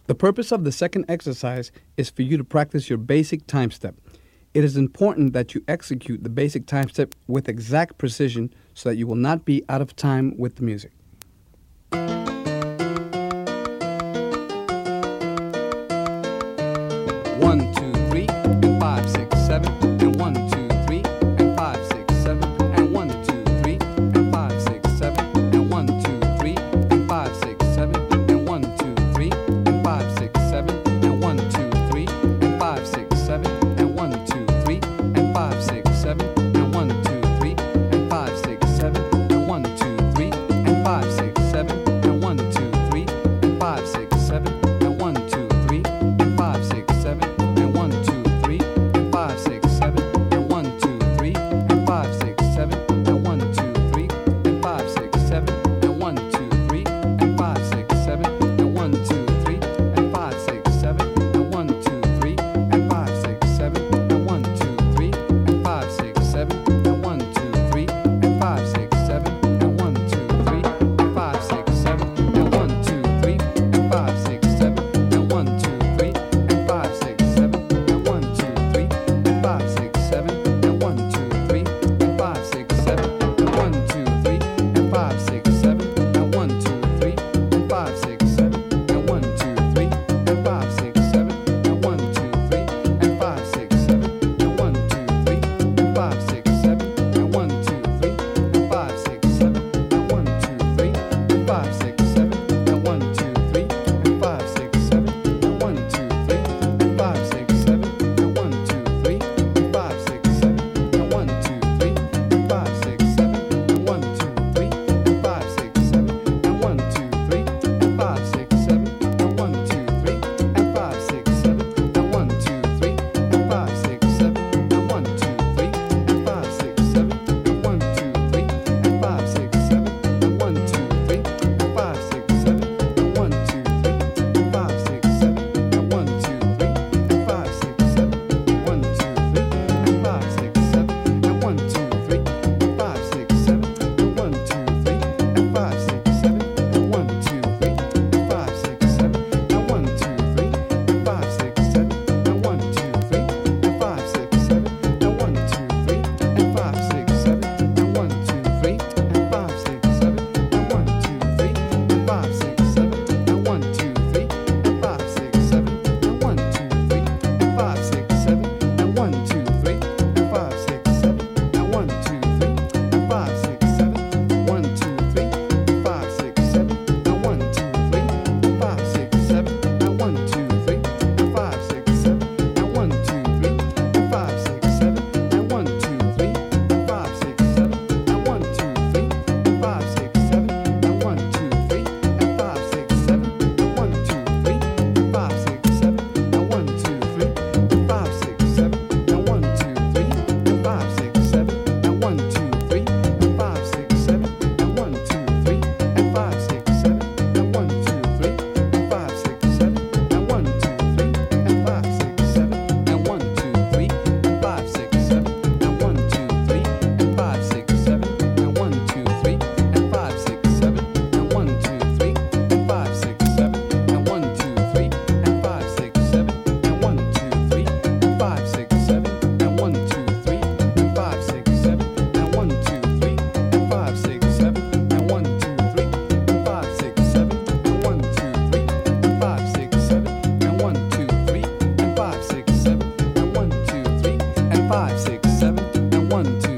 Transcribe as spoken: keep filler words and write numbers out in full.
The purpose of the second exercise is for you to practice your basic time step. It is important that you execute the basic time step with exact precision so that you will not be out of time with the music. One, two, three, and five, six, seven, and one, two, three, and five, six, seven, and one, two, three, and five, six, seven, and one, two, three, and five, six, seven, and one, two, three, and five, six, seven, and one, two, three, and five, six, seven, and one, two, three, and five, six, seven, and one, two, three, and five, six, seven, and one, two, three, and five, six, seven, and one, two, three, and five, six, seven, and one, two, three, and five, six, seven, and one, two, three, and five, six, seven, and one, two, three, and five, six, seven, and one, two, three, and five, six, seven, and one, two, three, and five, six, seven, and one, two, three, and five, six, seven, and one, two, three, and five, six, seven, and one, two, three, and five, six, seven, and one, two, three, and five, six, seven, and one, two, three, and five, six, seven, and one, two, three, and five, six, seven, and one, two, three, and five, six, seven, and one, two, three, and five, six, seven, and one, two, three, and five, six, seven, and one, two, three, and five, six, seven, and one, two, three, and five, six, seven, and one, two, three, and five, six, seven, and one, two, three, and five, six, seven, and one, two, three, and five, six, seven, and one, two, three, and five, six, seven, and one, two, three, and five, six, seven, and one, two, three, and five, six, seven, and one, two, three, and five, six, seven, and one, two, three, and five, six, seven, and one, two, three, and five, six, seven, and one, two, three, and five, six, seven, and one, two, three, and five, six, seven, and one, two, three, and five, six, seven, and one, two, three, and five, six, seven, and one, two, three, and five, six, seven, and one, two, three, and five, six, seven, and one, two, three, and five, six, seven, and one, two, three, and five, six, seven, and one, two, three, and five, six, seven, and one, two, three, and five, six, seven, and one, two, three, and five, six, seven, and one, two, three, and five, six, seven, and one, two, three, and five, six, seven, and one, two, three, and five, six, seven, and one, two, three, and five, six, seven, and one, two, three, and five, six, seven, and one, two, three, and five, six, seven, and one, two, three, and five, six, seven, and one, two, three, and five, six, seven, and one, two, three, and five, six, seven, and one, two, three, and five, six, seven, and one, two, three, and five, six, seven, one, two, three, and five, six, seven, and one, two, three, and five, six, seven, and one, two, three, and five, six, seven, and one, two, three, and five, six, seven, and one, two, three, and five, six, seven, and one, two, three, and five, six, seven, and one, two, three, and five, six, seven, and one, two, three, and five, six, seven, and one, two, three, and five, six, seven, and one, two, three, and five, six, seven, and one, two, three, and five, six, seven, and one, two, three, and five, six, seven, and one, two, three, and five, six, seven, and one, two, three, and five, six, seven, and one, two, three, and five, six, seven, and one, two, three, and five, six, seven, and one, two, three, and five, six, seven, and one, two, three, and five, six, seven, and one, two, three, and five, six, seven, and one, two, three, and five, six, seven, and one, two, three, and five, six, seven, and one, two, three, and five, six, seven, and one, two, three, and five, six, seven, and one, two, three, and five, six, seven, and one, two, three, and five, six, seven, and one, two, three, and five, six, seven, and one, two,